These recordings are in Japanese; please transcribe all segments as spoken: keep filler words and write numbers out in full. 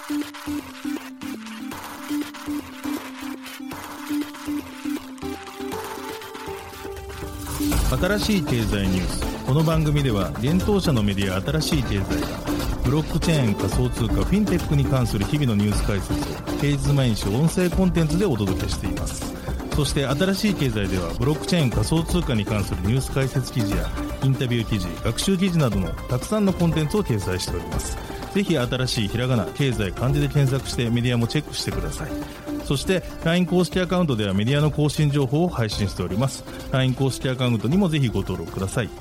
新しい経済ニュース。この番組では現当社のメディア新しい経済がブロックチェーン、仮想通貨、フィンテックに関する日々のニュース解説を平日毎日音声コンテンツでお届けしています。そして新しい経済ではブロックチェーン、仮想通貨に関するニュース解説記事やインタビュー記事、学習記事などのたくさんのコンテンツを掲載しております。ぜひ新しいひらがな、経済、漢字で検索してメディアもチェックしてください。そして ライン 公式アカウントではメディアの更新情報を配信しております。 ライン 公式アカウントにもぜひご登録ください。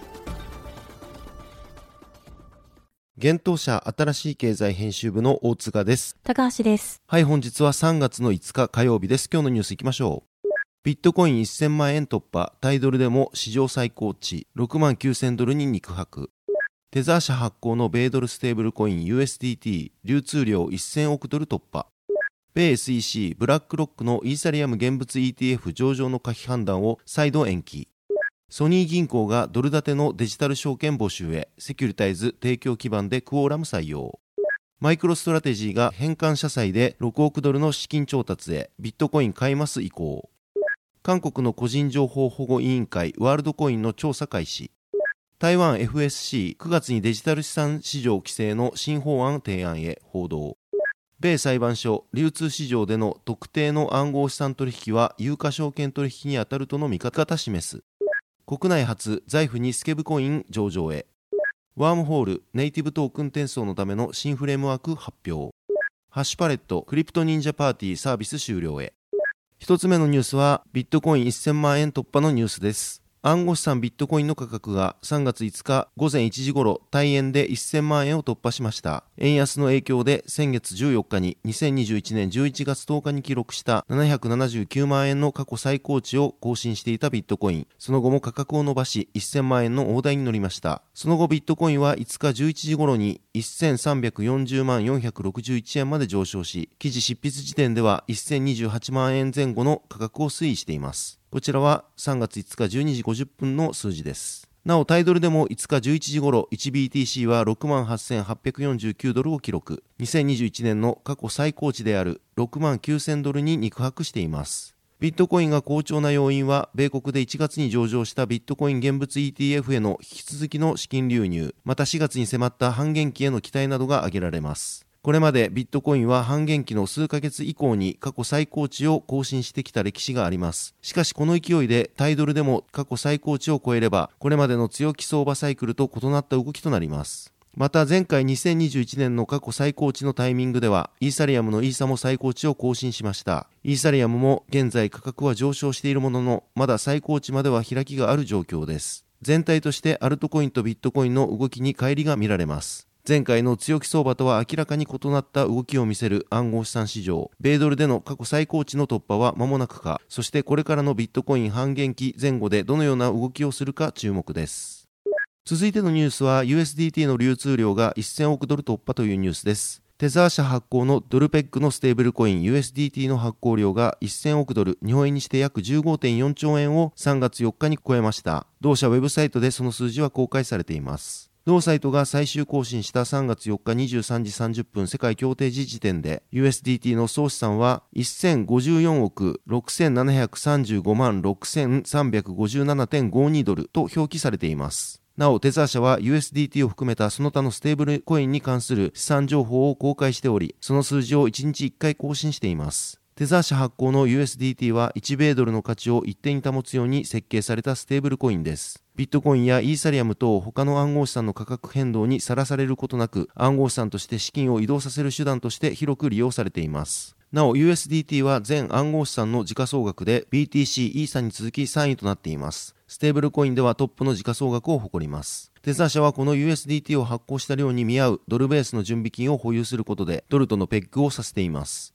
現当社新しい経済編集部の大塚です。 高橋です。 はい、本日はさんがつのいつか火曜日です。今日のニュースいきましょう。ビットコインせんまんえん突破、タイドルでも史上最高値、ろくまんきゅうせんドルに肉薄。テザー社発行の米ドルステーブルコイン ユーエスディーティー 流通量せんおくドル突破。米 エスイーシー ブラックロックのイーサリアム現物 イーティーエフ 上場の可否判断を再度延期。ソニー銀行がドル建てのデジタル証券募集へ、セキュリタイズ提供基盤でクオーラム採用。マイクロストラテジーが返還社債でろくおくドルの資金調達へ、ビットコイン買います意向。韓国の個人情報保護委員会ワールドコインの調査開始。台湾 エフエスシーくがつにデジタル資産市場規制の新法案提案へ報道。米裁判所、流通市場での特定の暗号資産取引は有価証券取引に当たるとの見方示す。国内初、財布にスケブコイン上場へ。ワームホール、ネイティブトークン転送のための新フレームワーク発表。ハッシュパレット、クリプト忍者パーティーサービス終了へ。一つ目のニュースは、ビットコインせんまんえん突破のニュースです。暗号資産ビットコインの価格がさんがついつか午前いちじ頃対円でせんまんえんを突破しました。円安の影響で先月じゅうよっかににせんにじゅういちねんじゅういちがつとおかに記録したななひゃくななじゅうきゅうまんえんの過去最高値を更新していたビットコイン。その後も価格を伸ばしせんまんえんの大台に乗りました。その後ビットコインはいつかじゅういちじ頃にせんさんびゃくよんじゅうまんよんひゃくろくじゅういちえんまで上昇し、記事執筆時点ではせんにじゅうはちまんえんぜん後の価格を推移しています。こちらはさんがついつかじゅうにじごじゅっぷんの数字です。なおタイドルでもいつかじゅういちじ頃 いちビーティーシー は ろくまんはっせんはっぴゃくよんじゅうきゅうドルを記録。にせんにじゅういちねんの過去最高値であるろくまんきゅうせんドルに肉薄しています。ビットコインが好調な要因は、米国でいちがつに上場したビットコイン現物 イーティーエフ への引き続きの資金流入、またしがつに迫った半減期への期待などが挙げられます。これまでビットコインは半減期の数ヶ月以降に過去最高値を更新してきた歴史があります。しかしこの勢いでタイドルでも過去最高値を超えれば、これまでの強気相場サイクルと異なった動きとなります。また前回にせんにじゅういちねんの過去最高値のタイミングでは、イーサリアムのイーサも最高値を更新しました。イーサリアムも現在価格は上昇しているものの、まだ最高値までは開きがある状況です。全体としてアルトコインとビットコインの動きに乖離が見られます。前回の強気相場とは明らかに異なった動きを見せる暗号資産市場、米ドルでの過去最高値の突破は間もなくか、そしてこれからのビットコイン半減期前後でどのような動きをするか注目です。続いてのニュースは ユーエスディーティー の流通量がせんおくドル突破というニュースです。テザー社発行のドルペックのステーブルコイン ユーエスディーティー の発行量がせんおくドル、日本円にして約 じゅうごてんよんちょうえんをさんがつよっかに超えました。同社ウェブサイトでその数字は公開されています。同サイトが最終更新したさんがつよっかにじゅうさんじさんじゅっぷん世界協定時時点で ユーエスディーティー の総資産はせんごじゅうよんおくろくせんななひゃくさんじゅうごまんろくせんさんびゃくごじゅうななてんごにドルと表記されています。なおテザー社は ユーエスディーティー を含めたその他のステーブルコインに関する資産情報を公開しており、その数字をいちにちいっかい更新しています。テザー社発行の ユーエスディーティー はいち米ドルの価値を一定に保つように設計されたステーブルコインです。ビットコインやイーサリアム等他の暗号資産の価格変動にさらされることなく、暗号資産として資金を移動させる手段として広く利用されています。なお ユーエスディーティー は全暗号資産の時価総額で ビーティーシー、イーサに続きさんいとなっています。ステーブルコインではトップの時価総額を誇ります。テザー社はこの ユーエスディーティー を発行した量に見合うドルベースの準備金を保有することでドルとのペッグをさせています。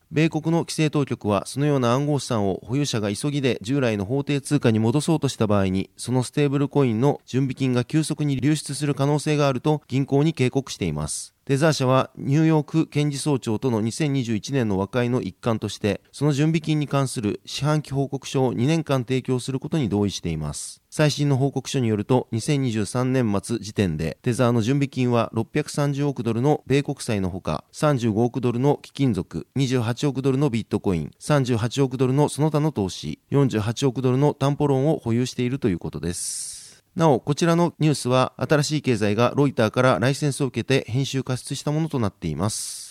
米国の規制当局はそのような暗号資産を保有者が急ぎで従来の法定通貨に戻そうとした場合に、そのステーブルコインの準備金が急速に流出する可能性があると銀行に警告しています。テザー社はニューヨーク検事総長とのにせんにじゅういちねんの和解の一環として、その準備金に関する四半期報告書をにねんかん提供することに同意しています。最新の報告書によると、にせんにじゅうさんねん末時点でテザーの準備金はろっぴゃくさんじゅうおくドルの米国債のほか、さんじゅうごおくドルの貴金属、にじゅうはちおくドルのビットコイン、さんじゅうはちおくドルのその他の投資、よんじゅうはちおくドルの担保ローンを保有しているということです。なお、こちらのニュースは新しい経済がロイターからライセンスを受けて編集加筆したものとなっています。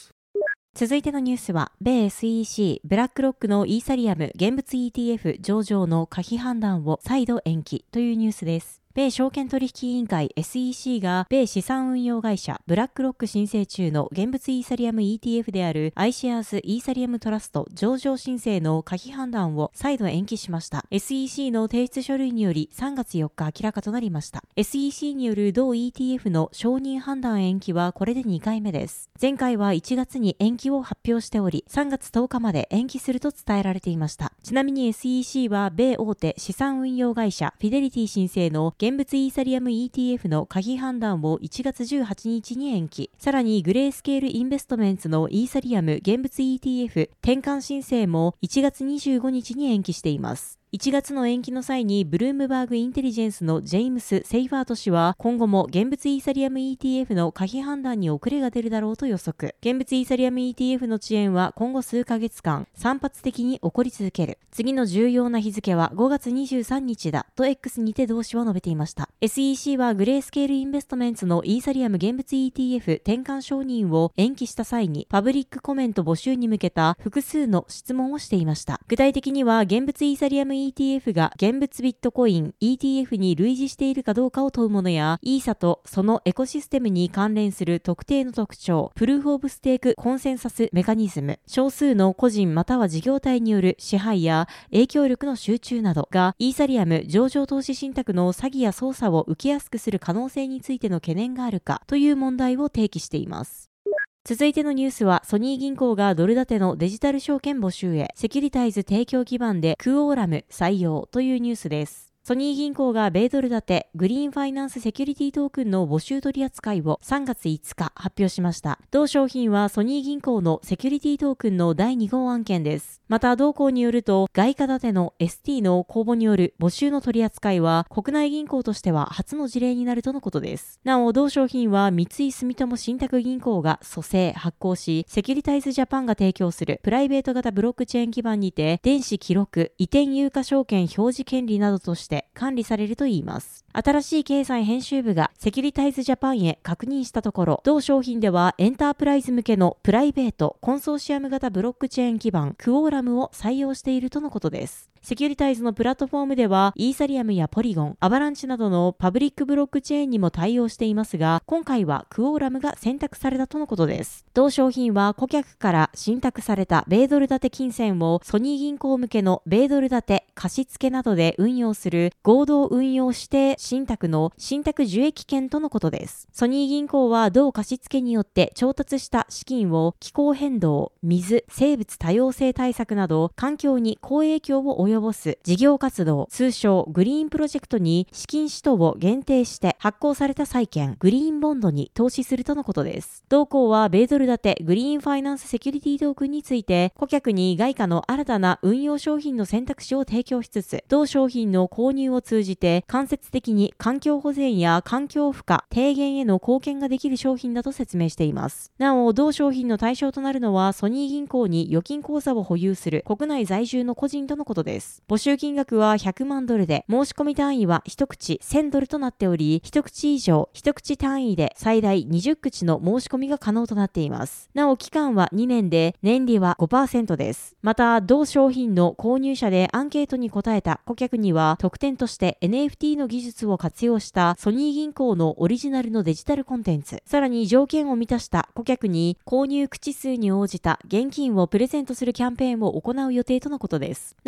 続いてのニュースは、米 エスイーシー、ブラックロックのイーサリアム現物 イーティーエフ 上場の可否判断を再度延期というニュースです。米証券取引委員会 エスイーシー が米資産運用会社ブラックロック申請中の現物イーサリアム イーティーエフ である iShares イーサリアムトラスト上場申請の可否判断を再度延期しました。エスイーシー の提出書類によりさんがつよっか明らかとなりました。エスイーシー による同 イーティーエフ の承認判断延期はこれでにかいめです。前回はいちがつに延期を発表しており、さんがつとおかまで延期すると伝えられていました。ちなみに エスイーシー は米大手資産運用会社フィデリティ申請の現物イーサリアムイーティーエフ の可否判断をいちがつじゅうはちにちに延期。さらにグレースケールインベストメンツのイーサリアム現物 イーティーエフ 転換申請もいちがつにじゅうごにちに延期しています。いちがつの延期の際にブルームバーグインテリジェンスのジェームス・セイファート氏は今後も現物イーサリアム イーティーエフ の可否判断に遅れが出るだろうと予測。現物イーサリアム イーティーエフ の遅延は今後数ヶ月間散発的に起こり続ける。次の重要な日付はごがつにじゅうさんにちだと X にて同氏は述べていました。エスイーシー はグレースケールインベストメンツのイーサリアム現物 イーティーエフ 転換承認を延期した際にパブリックコメント募集に向けた複数の質問をしていました。具体的には現物イーサリアム イーティーエフ が現物ビットコイン イーティーエフ に類似しているかどうかを問うものや、イーサとそのエコシステムに関連する特定の特徴、プルーフオブステークコンセンサスメカニズム、少数の個人または事業体による支配や影響力の集中などがイーサリアム上場投資信託の詐欺や操作を受けやすくする可能性についての懸念があるかという問題を提起しています。続いてのニュースは、ソニー銀行がドル建てのデジタル証券募集へセキュリタイズ提供基盤でクオーラム採用というニュースです。ソニー銀行が米ドル建てグリーンファイナンスセキュリティトークンの募集取り扱いをさんがついつか発表しました。同商品はソニー銀行のセキュリティトークンのだいに号案件です。また同行によると、外貨建ての エスティー の公募による募集の取り扱いは国内銀行としては初の事例になるとのことです。なお同商品は三井住友信託銀行が蘇生発行し、セキュリタイズジャパンが提供するプライベート型ブロックチェーン基盤にて電子記録、移転有価証券表示権利などとして管理されるといいます。新しい経済編集部がセキュリタイズジャパンへ確認したところ、同商品ではエンタープライズ向けのプライベートコンソーシアム型ブロックチェーン基盤クオーラムを採用しているとのことです。セキュリタイズのプラットフォームではイーサリアムやポリゴン、アバランチなどのパブリックブロックチェーンにも対応していますが、今回はクオーラムが選択されたとのことです。同商品は顧客から信託された米ドル建て金銭をソニー銀行向けの米ドル建て貸付などで運用する合同運用指定信託の信託受益権とのことです。ソニー銀行は同貸付によって調達した資金を気候変動、水、生物多様性対策など環境に好影響を及ぼす事業活動、通称グリーンプロジェクトに資金使途を限定して発行された債券グリーンボンドに投資するとのことです。同行は米ドル建てグリーンファイナンスセキュリティトークンについて顧客に外貨の新たな運用商品の選択肢を提供しつつ、同商品の購入を通じて間接的に環境保全や環境負荷低減への貢献ができる商品だと説明しています。なお、同商品の対象となるのはソニー銀行に預金口座を保有する国内在住の個人とのことです。募集金額はひゃくまんドルで、申し込み単位は一口せんドルとなっており、一口以上一口単位で最大にじゅっ口の申し込みが可能となっています。なお、期間はにねんで年利は ごパーセント です。また、同商品の購入者でアンケートに答えた顧客には特典として エヌエフティー の技術を活用したソニー銀行のオリジナルのデジタルコンテンツ、さらに条件を満たした顧客に購入口数に応じた現金をプレゼントするキャンペーンを行う予定とのことです。なお、特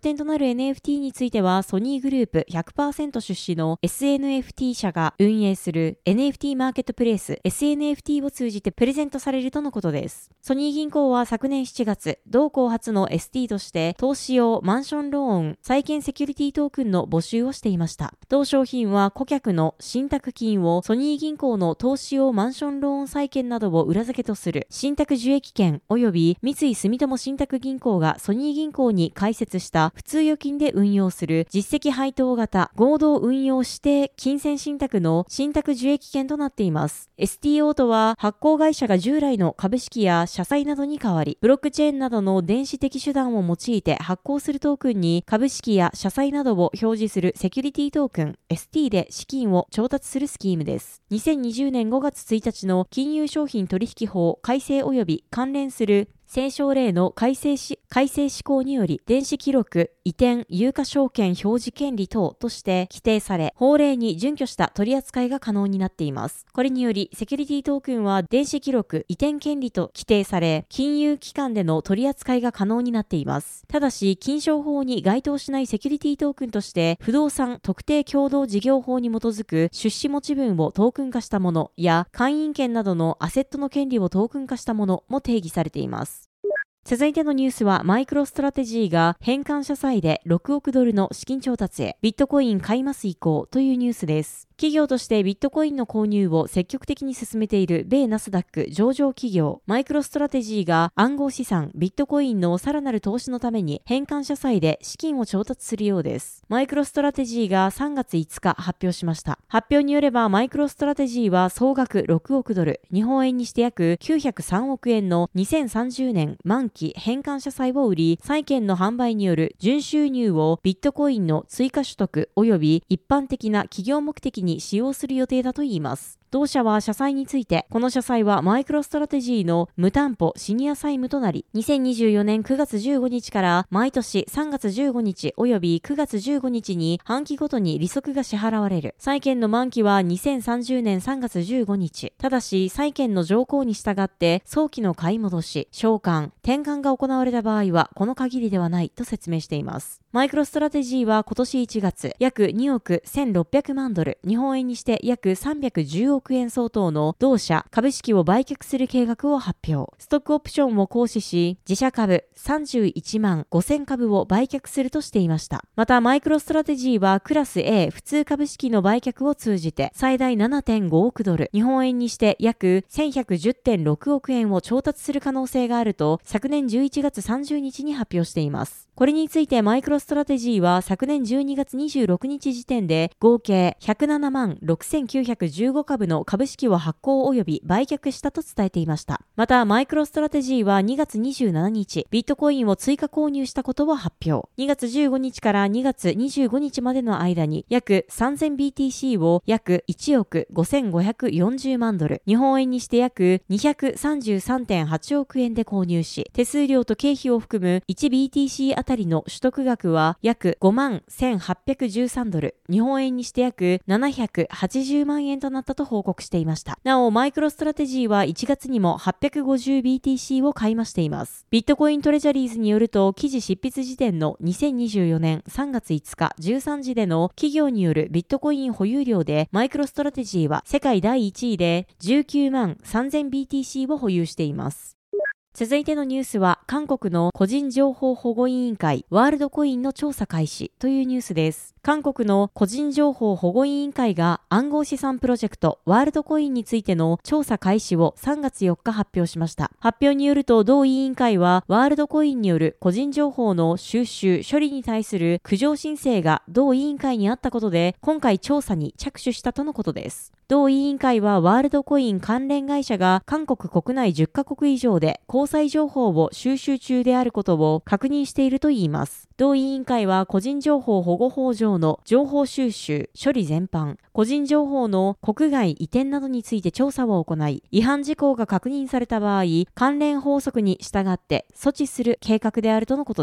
点となる エヌエフティー については、ソニーグループ ひゃくパーセント 出資の エスエヌエフティー 社が運営する エヌエフティー マーケットプレイス エスエヌエフティー を通じてプレゼントされるとのことです。ソニー銀行は昨年しちがつ、同行初の エスティー として投資用マンションローン債券セキュリティトークンの募集をしていました。同商品は顧客の信託金をソニー銀行の投資用マンションローン債券などを裏付けとする信託受益権及び三井住友信託銀行がソニー銀行に開設した普通預金で運用する実績配当型合同運用指定金銭信託の信託受益権となっています。エスティーオー とは発行会社が従来の株式や社債などに代わり、ブロックチェーンなどの電子的手段を用いて発行するトークンに株式や社債などを表示するセキュリティトークン エスティー で資金を調達するスキームです。にせんにじゅうねんごがつついたちの金融商品取引法改正及び関連する政省令の改正し、改正施行により、電子記録、移転、有価証券表示権利等として規定され、法令に準拠した取り扱いが可能になっています。これにより、セキュリティトークンは電子記録、移転権利と規定され、金融機関での取り扱いが可能になっています。ただし、金商法に該当しないセキュリティトークンとして、不動産特定共同事業法に基づく出資持ち分をトークン化したものや、会員権などのアセットの権利をトークン化したものも定義されています。続いてのニュースは、マイクロストラテジーが返還社債でろくおくドルの資金調達へ、ビットコイン買います意向というニュースです。企業としてビットコインの購入を積極的に進めている米ナスダック上場企業マイクロストラテジーが暗号資産ビットコインのさらなる投資のために返還社債で資金を調達するようです。マイクロストラテジーがさんがついつか発表しました。発表によればマイクロストラテジーは総額ろくおくドル、日本円にして約きゅうひゃくさんおくえんのにせんさんじゅうねん満期返還社債を売り、債券の販売による純収入をビットコインの追加取得及び一般的な企業目的に使用する予定だといいます。同社は社債について、この社債はマイクロストラテジーの無担保シニア債務となり、にせんにじゅうよねんくがつじゅうごにちから毎年さんがつじゅうごにち及びくがつじゅうごにちに半期ごとに利息が支払われる。債券の満期はにせんさんじゅうねんさんがつじゅうごにち。ただし、債券の条項に従って早期の買い戻し、償還、転換が行われた場合はこの限りではないと説明しています。マイクロストラテジーは今年いちがつ、約におくせんろっぴゃくまんドル、日本円にして約さんびゃくじゅうおくえん相当の同社株式を売却する計画を発表。ストックオプションを行使し、自社株さんじゅういちまんごせんかぶを売却するとしていました。また、マイクロストラテジーはクラス A 普通株式の売却を通じて最大 ななてんごおくドル、日本円にして約 せんひゃくじゅってんろくおくえんを調達する可能性があると昨年じゅういちがつさんじゅうにちに発表しています。これについてマイクロストラテジーは昨年じゅうにがつにじゅうろくにち時点で合計ひゃくななまんろくせんきゅうひゃくじゅうごかぶの株式を発行及び売却したと伝えていました。また、マイクロストラテジーはにがつにじゅうしちにち、ビットコインを追加購入したことを発表。にがつじゅうごにちからにがつにじゅうごにちまでの間に約 さんぜんビーティーシー を約いちおくごせんごひゃくよんじゅうまんドル、日本円にして約 にひゃくさんじゅうさんてんはちおくえんで購入し、手数料と経費を含む いちビーティーシー あたりの取得額は約ごまんせんはっぴゃくじゅうさんドル、日本円にして約ななひゃくはちじゅうまんえんとなったと報告していました。なお、マイクロストラテジーはいちがつにも はっぴゃくごじゅうビーティーシー を買い増しています。ビットコイントレジャリーズによると、記事執筆時点のにせんにじゅうよねんさんがついつかじゅうさんじでの企業によるビットコイン保有量で、マイクロストラテジーは世界だいいちいでじゅうきゅうまんさんぜんビーティーシー を保有しています。続いてのニュースは、韓国の個人情報保護委員会ワールドコインの調査開始というニュースです。韓国の個人情報保護委員会が暗号資産プロジェクトワールドコインについての調査開始をさんがつよっか発表しました。発表によると、同委員会はワールドコインによる個人情報の収集・処理に対する苦情申請が同委員会にあったことで、今回調査に着手したとのことです。同委員会はワールドコイン関連会社が韓国国内じゅっかこく以上で交際情報を収集中であることを確認しているといいます。同委員会は個人情報保護法上の情報収集・処理全般、個人情報の国外移転などについて調査を行い、違反事項が確認された場合、関連法則に従って措置する計画であるとのことです。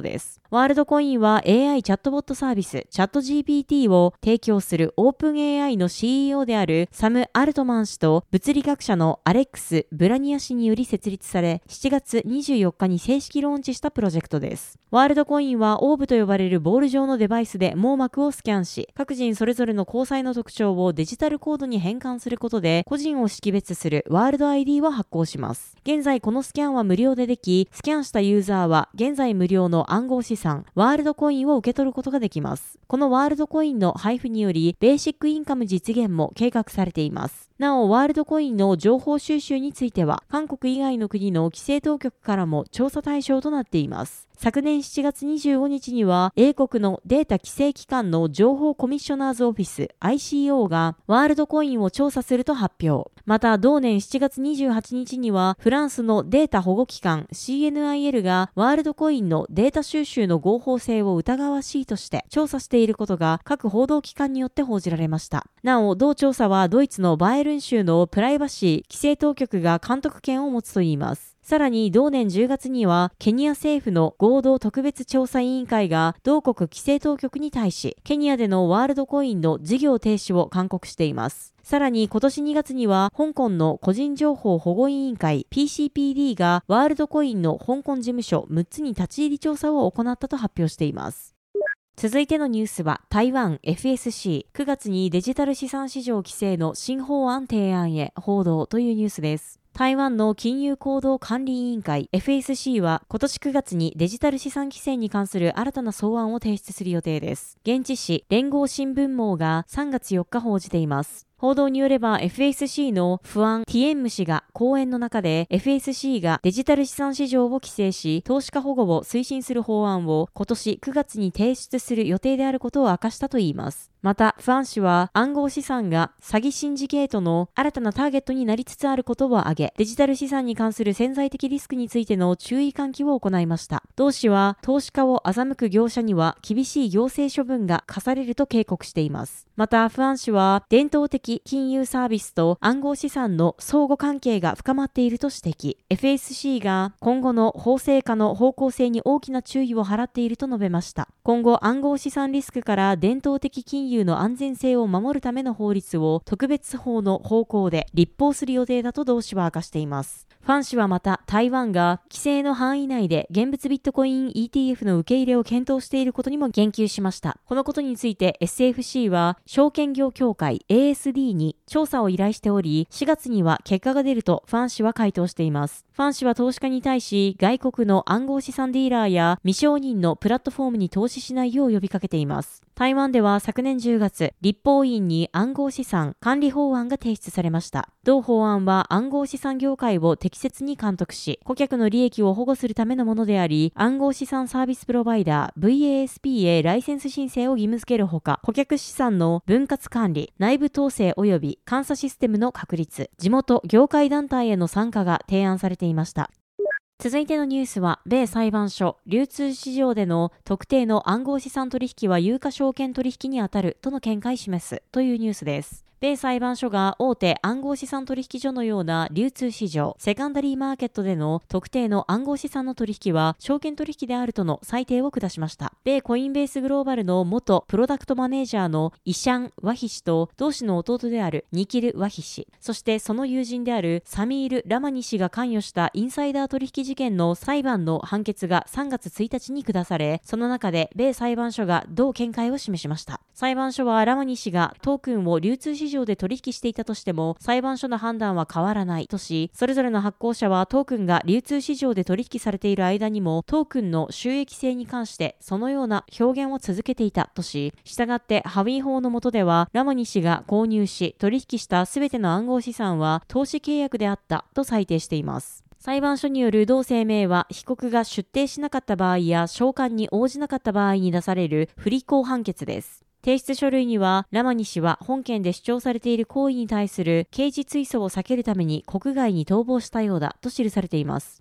ワールドコインは エーアイ チャットボットサービスチャット ジーピーティー を提供するオープン エーアイ の シーイーオー であるサム・アルトマン氏と物理学者のアレックス・ブラニア氏により設立され、しちがつにじゅうよっかに正式ローンチしたプロジェクトです。ワールドコインはオーブと呼ばれるボール状のデバイスで網膜をスキャンし、各人それぞれの交際の特徴をデジタルコードに変換することで個人を識別するワールド アイディー を発行します。現在このスキャンは無料ででき、スキャンしたユーザーは現在無料の暗号資産ワールドコインを受け取ることができます。このワールドコインの配布によりベーシックインカム実現も計画されています。なお、ワールドコインの情報収集については、韓国以外の国の規制当局からも調査対象となっています。昨年しちがつにじゅうごにちには、英国のデータ規制機関の情報コミッショナーズオフィス アイシーオー がワールドコインを調査すると発表。また、同年しちがつにじゅうはちにちには、フランスのデータ保護機関 シーエヌアイエル がワールドコインのデータ収集の合法性を疑わしいとして調査していることが各報道機関によって報じられました。なお、同調査はドイツのバイエルン州のプライバシー規制当局が監督権を持つといいます。さらに同年じゅうがつにはケニア政府の合同特別調査委員会が同国規制当局に対しケニアでのワールドコインの事業停止を勧告しています。さらに今年にがつには香港の個人情報保護委員会 ピーシーピーディー がワールドコインの香港事務所むっつに立ち入り調査を行ったと発表しています。続いてのニュースは台湾 エフエスシー くがつにデジタル資産市場規制の新法案提案へ報道というニュースです。台湾の金融行動管理委員会 エフエスシー は今年くがつにデジタル資産規制に関する新たな草案を提出する予定です。現地紙連合新聞網がさんがつよっか報じています。報道によれば エフエスシー のフアン・ティエンム氏が講演の中で エフエスシー がデジタル資産市場を規制し投資家保護を推進する法案を今年くがつに提出する予定であることを明かしたといいます。また、ファン氏は暗号資産が詐欺シンジケートの新たなターゲットになりつつあることを挙げ、デジタル資産に関する潜在的リスクについての注意喚起を行いました。同氏は投資家を欺く業者には厳しい行政処分が課されると警告しています。また、ファン氏は伝統的金融サービスと暗号資産の相互関係が深まっていると指摘。エフエスシー が今後の法制化の方向性に大きな注意を払っていると述べました。今後、暗号資産リスクから伝統的金融の安全性を守るための法律を特別法の方向で立法する予定だと同氏は明かしています。ファン氏はまた台湾が規制の範囲内で現物ビットコイン イーティーエフ の受け入れを検討していることにも言及しました。このことについて エスエフシー は証券業協会 エーエスディー に調査を依頼しており、しがつには結果が出るとファン氏は回答しています。ファン氏は投資家に対し外国の暗号資産ディーラーや未承認のプラットフォームに投資しないよう呼びかけています。台湾では昨年じゅうがつ、立法院に暗号資産管理法案が提出されました。同法案は暗号資産業界を適切に監督し、顧客の利益を保護するためのものであり、暗号資産サービスプロバイダー ブイエーエスピー へライセンス申請を義務付けるほか、顧客資産の分割管理、内部統制及び監査システムの確立、地元業界団体への参加が提案されていました。続いてのニュースは、米裁判所、流通市場での特定の暗号資産取引は有価証券取引に当たるとの見解を示すというニュースです。米裁判所が大手暗号資産取引所のような流通市場、セカンダリーマーケットでの特定の暗号資産の取引は証券取引であるとの裁定を下しました。米コインベースグローバルの元プロダクトマネージャーのイシャン・ワヒ氏と同氏の弟であるニキル・ワヒ氏、そしてその友人であるサミール・ラマニ氏が関与したインサイダー取引事件の裁判の判決がさんがつついたちに下され、その中で米裁判所が同見解を示しました。裁判所はラマニ氏がトークンを流通市場で取引していたとしても裁判所の判断は変わらないとし、それぞれの発行者はトークンが流通市場で取引されている間にもトークンの収益性に関してそのような表現を続けていたとし、したがってハウィー法の下ではラマニ氏が購入し取引したすべての暗号資産は投資契約であったと裁定しています。裁判所による同声明は、被告が出廷しなかった場合や召喚に応じなかった場合に出される不履行判決です。提出書類には、ラマニ氏は本件で主張されている行為に対する刑事追訴を避けるために国外に逃亡したようだと記されています。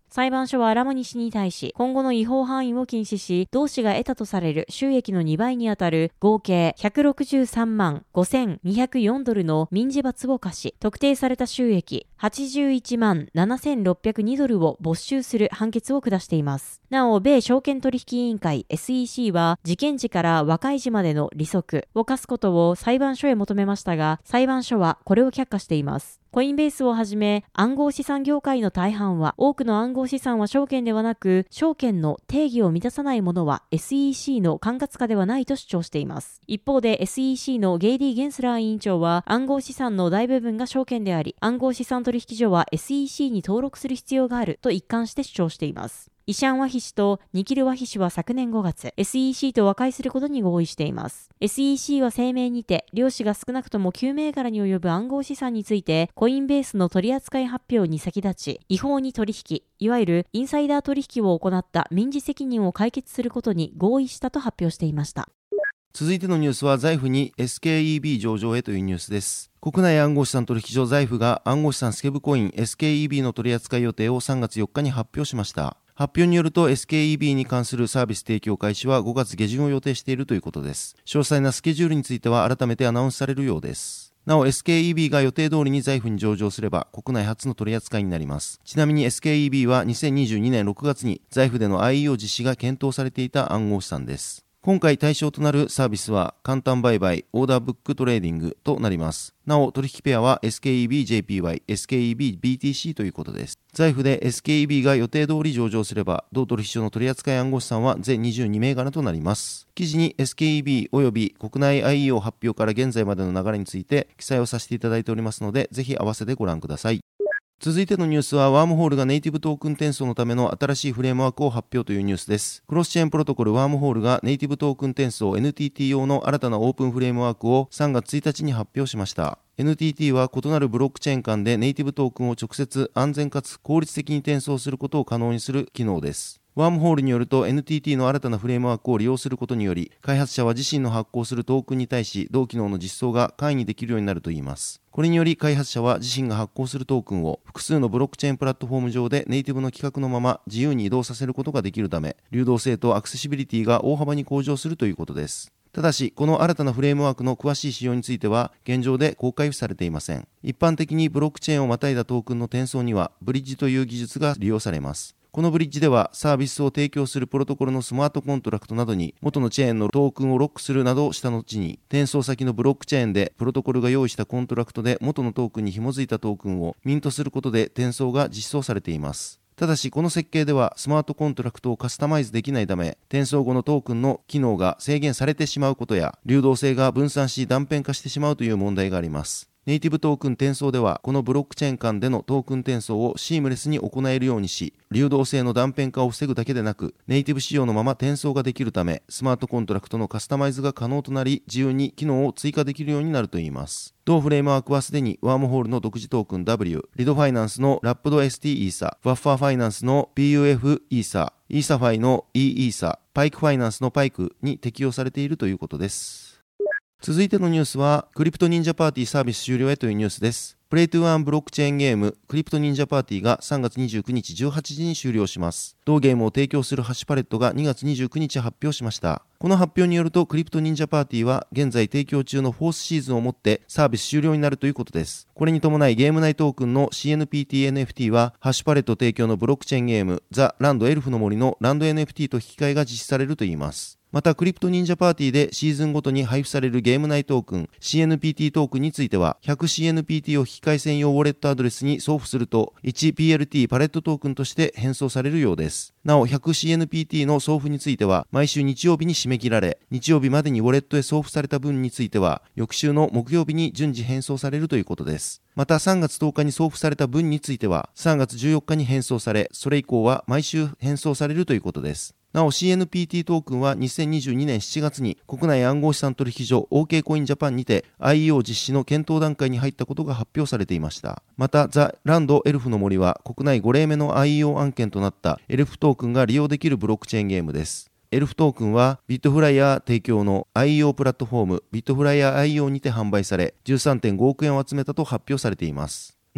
裁判所はアラモニ氏に対し、今後の違法範囲を禁止し、同氏が得たとされる収益のにばいにあたる合計ひゃくろくじゅうさんまんごせんにひゃくよんドルの民事罰を課し、特定された収益はちじゅういちまんななせんろっぴゃくにドルを没収する判決を下しています。なお、米証券取引委員会 エスイーシー は事件時から和解時までの利息を課すことを裁判所へ求めましたが、裁判所はこれを却下しています。コインベースをはじめ暗号資産業界の大半は、多くの暗号資産は証券ではなく、証券の定義を満たさないものは エスイーシー の管轄下ではないと主張しています。一方で エスイーシー のゲイリー・ゲンスラー委員長は、暗号資産の大部分が証券であり、暗号資産取引所は エスイーシー に登録する必要があると一貫して主張しています。イシャン・ワヒ氏とニキル・ワヒ氏は昨年ごがつ、エスイーシー と和解することに合意しています。エスイーシー は声明にて、両氏が少なくともきゅうめいがらに及ぶ暗号資産について、コインベースの取扱い発表に先立ち、違法に取引、いわゆるインサイダー取引を行った民事責任を解決することに合意したと発表していました。 続いてのニュースは、財布に エスケーイービー 上場へというニュースです。国内暗号資産取引所財布が暗号資産スケブコイン エスケーイービー の取扱い予定をさんがつよっかに発表しました。発表によると エスケーイービー に関するサービス提供開始はごがつげじゅんを予定しているということです。詳細なスケジュールについては改めてアナウンスされるようです。なお エスケーイービー が予定通りに財布に上場すれば国内初の取り扱いになります。ちなみに エスケーイービー はにせんにじゅうにねんろくがつに財布での アイイーオー 実施が検討されていた暗号資産です。今回対象となるサービスは簡単売買、オーダーブックトレーディングとなります。なお取引ペアは エスケーイービージェーピーワイ、エスケーイービービーティーシー ということです。財布で エスケーイービー が予定通り上場すれば、同取引所の取扱い暗号資産は全にじゅうにめいがらとなります。記事に エスケーイービー 及び国内 アイイーオー 発表から現在までの流れについて記載をさせていただいておりますので、ぜひ合わせてご覧ください。続いてのニュースは、ワームホールがネイティブトークン転送のための新しいフレームワークを発表というニュースです。クロスチェーンプロトコルワームホールがネイティブトークン転送 エヌティーティー 用の新たなオープンフレームワークをさんがつついたちに発表しました。エヌティーティー は異なるブロックチェーン間でネイティブトークンを直接安全かつ効率的に転送することを可能にする機能です。ワームホールによると エヌティーティー の新たなフレームワークを利用することにより、開発者は自身の発行するトークンに対し同機能の実装が簡易にできるようになるといいます。これにより開発者は自身が発行するトークンを複数のブロックチェーンプラットフォーム上でネイティブの規格のまま自由に移動させることができるため、流動性とアクセシビリティが大幅に向上するということです。ただし、この新たなフレームワークの詳しい仕様については現状で公開されていません。一般的にブロックチェーンをまたいだトークンの転送にはブリッジという技術が利用されます。このブリッジではサービスを提供するプロトコルのスマートコントラクトなどに元のチェーンのトークンをロックするなどした後に、転送先のブロックチェーンでプロトコルが用意したコントラクトで元のトークンに紐づいたトークンをミントすることで転送が実装されています。ただしこの設計ではスマートコントラクトをカスタマイズできないため、転送後のトークンの機能が制限されてしまうことや、流動性が分散し断片化してしまうという問題があります。ネイティブトークン転送ではこのブロックチェーン間でのトークン転送をシームレスに行えるようにし、流動性の断片化を防ぐだけでなくネイティブ仕様のまま転送ができるため、スマートコントラクトのカスタマイズが可能となり、自由に機能を追加できるようになるといいます。同フレームワークはすでにワームホールの独自トークン ダブリュー、リドファイナンスのラップド エスティー イーサ、ワッファーファイナンスの ピーユーエフ イーサ、イーサファイの E イーサ、パイクファイナンスのパイクに適用されているということです。続いてのニュースは、クリプト忍者パーティーサービス終了へというニュースです。プレイトゥワンブロックチェーンゲームクリプト忍者パーティーがさんがつにじゅうくにちじゅうはちじに終了します。同ゲームを提供するハッシュパレットがにがつにじゅうくにち発表しました。この発表によると、クリプト忍者パーティーは現在提供中のフォースシーズンをもってサービス終了になるということです。これに伴いゲーム内トークンの シーエヌピーティーエヌエフティー はハッシュパレット提供のブロックチェーンゲームザ・ランドエルフの森のランド エヌエフティー と引き換えが実施されるといいます。またクリプト忍者パーティーでシーズンごとに配布されるゲーム内トークン シーエヌピーティー トークンについては ひゃくシーエヌピーティー を引き換え専用ウォレットアドレスに送付すると いちピーエルティー パレットトークンとして返送されるようです。なお ひゃくシーエヌピーティー の送付については毎週日曜日に締め切られ、日曜日までにウォレットへ送付された分については翌週の木曜日に順次返送されるということです。またさんがつとおかに送付された分についてはさんがつじゅうよっかに返送され、それ以降は毎週返送されるということです。なお シーエヌピーティー トークンはにせんにじゅうにねんしちがつに国内暗号資産取引所 オーケー コインジャパンにて アイイーオー 実施の検討段階に入ったことが発表されていました。またザ・ランドエルフの森は国内ごれいめの アイイーオー 案件となったエルフトークンが利用できるブロックチェーンゲームです。エルフトークンはビットフライヤー提供の アイイーオー プラットフォームビットフライヤー アイイーオー にて販売され じゅうさんてんごおくえんを集めたと発表されています。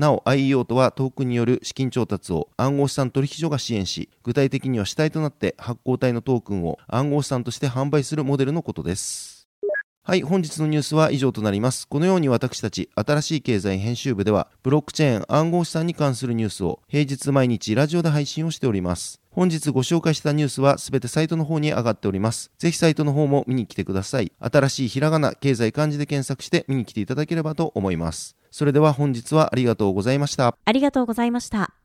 なお アイイーオー とはトークンによる資金調達を暗号資産取引所が支援し、具体的には主体となって発行体のトークンを暗号資産として販売するモデルのことです。はい、本日のニュースは以上となります。このように私たち新しい経済編集部ではブロックチェーン暗号資産に関するニュースを平日毎日ラジオで配信をしております。本日ご紹介したニュースはすべてサイトの方に上がっております。ぜひサイトの方も見に来てください。新しいひらがな、経済漢字で検索して見に来ていただければと思います。それでは本日はありがとうございました。 ありがとうございました。